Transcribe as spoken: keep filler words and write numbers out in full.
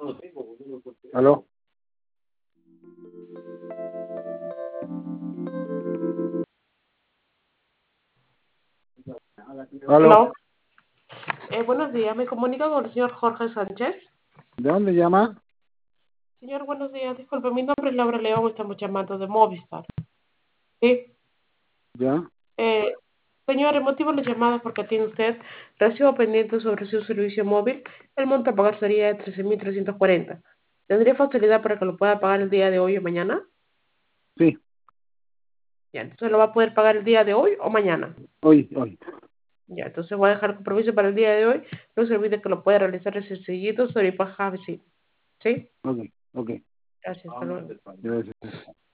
¿Aló? ¿Aló? Hello. Eh, buenos días, me comunico con el señor Jorge Sánchez. ¿De dónde llama? Señor, buenos días, disculpe, mi nombre es Laura León, estamos llamando de Movistar. Sí. ¿Ya? Eh, señor, el motivo de la llamada es porque tiene usted recibo pendiente sobre su servicio móvil. El monto a pagar sería de trece mil trescientos cuarenta. ¿Tendría facilidad para que lo pueda pagar el día de hoy o mañana? Sí, Ya, entonces lo va a poder pagar el día de hoy o mañana. hoy, hoy. Ya, entonces voy a dejar el compromiso para el día de hoy. No se olvide que lo puede realizar ese sencillito sobre Pajavi. ¿Sí? Ok, ok. Gracias, hasta luego. Gracias.